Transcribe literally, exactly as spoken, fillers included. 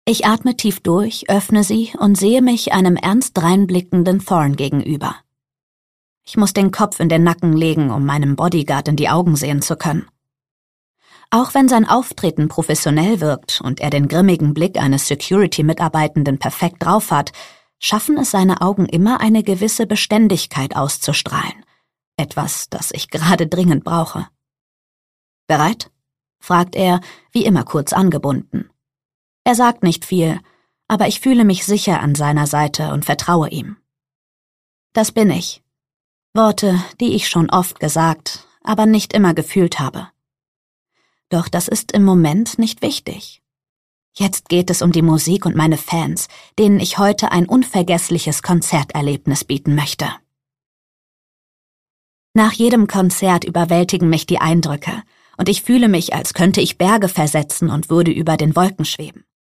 Ich atme tief durch, öffne sie und sehe mich einem ernst dreinblickenden Thorn gegenüber. Ich muss den Kopf in den Nacken legen, um meinem Bodyguard in die Augen sehen zu können. Auch wenn sein Auftreten professionell wirkt und er den grimmigen Blick eines Security-Mitarbeitenden perfekt drauf hat, schaffen es seine Augen immer, eine gewisse Beständigkeit auszustrahlen. Etwas, das ich gerade dringend brauche. »Bereit?« fragt er, wie immer kurz angebunden. Er sagt nicht viel, aber ich fühle mich sicher an seiner Seite und vertraue ihm. Das bin ich. Worte, die ich schon oft gesagt, aber nicht immer gefühlt habe. Doch das ist im Moment nicht wichtig. Jetzt geht es um die Musik und meine Fans, denen ich heute ein unvergessliches Konzerterlebnis bieten möchte. Nach jedem Konzert überwältigen mich die Eindrücke, und ich fühle mich, als könnte ich Berge versetzen und würde über den Wolken schweben.